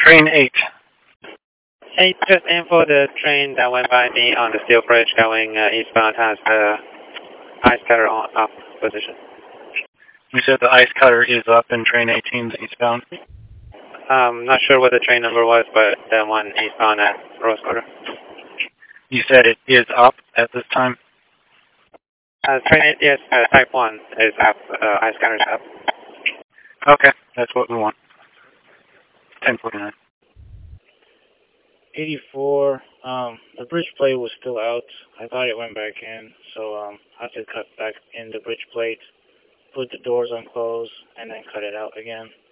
Train 8. Hey, just info the train that went by me on the steel bridge going eastbound has the ice cutter on up position. You said the ice cutter is up in train 18's eastbound? Not sure what the train number was, but the one eastbound at Rose Quarter. You said it is up at this time? Train 8, yes, type 1 is up, ice cutter's up. Okay, that's what we want. 1049. 84, the bridge plate was still out. I thought it went back in, so I had to cut back in the bridge plate, put the doors on close, and then cut it out again.